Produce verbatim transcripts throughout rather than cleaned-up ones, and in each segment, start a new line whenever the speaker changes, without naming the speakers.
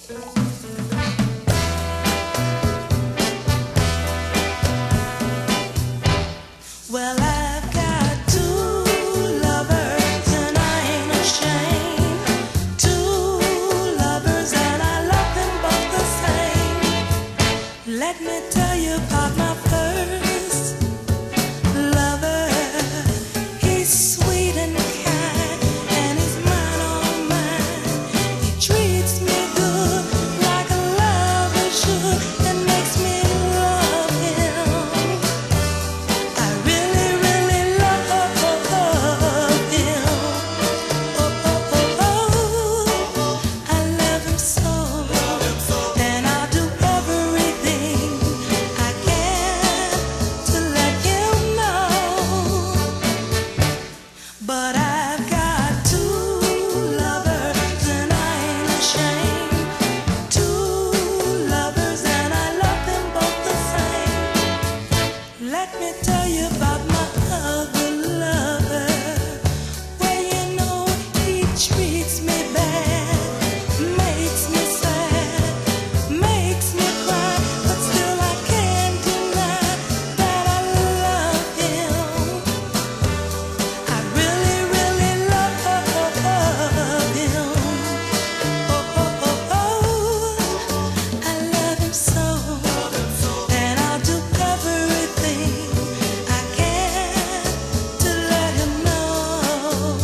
Well, I've got two lovers and I ain't ashamed. Two lovers and I love them both the same. Let me tell you about my first lover. He's sweet and kind and he's mine, all mine. He treats me good like a lover should and makes me love him. I really, really love him. Oh, oh, oh, oh. I love him so, and I'll do everything I can to let him know. But I've got two lovers and I ain't ashamed. Two lovers and I love them both the same. Let me tell you about my other lover. Well, you know he treats me bad, makes me sad, makes me cry, but still I can't deny that I love him. I really, really love him. Oh, oh, oh, oh. I love him so, and I'll do everything I can to let him know.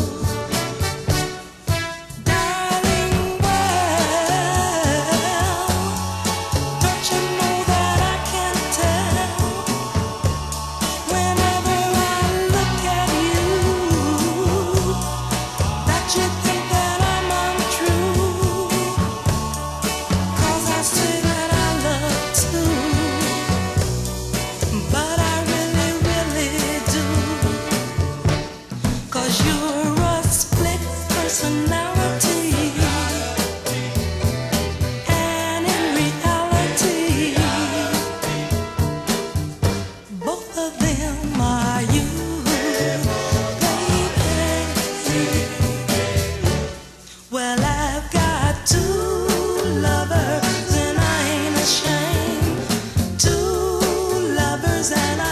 Darling, well, don't you know that I can tell whenever I look at you that you think that I'm untrue? 'Cause I say that I love too, but I really, really do. 'Cause you're a split personality, and in reality, both of them are you, baby. Well, I've got two lovers and I ain't ashamed. Two lovers and I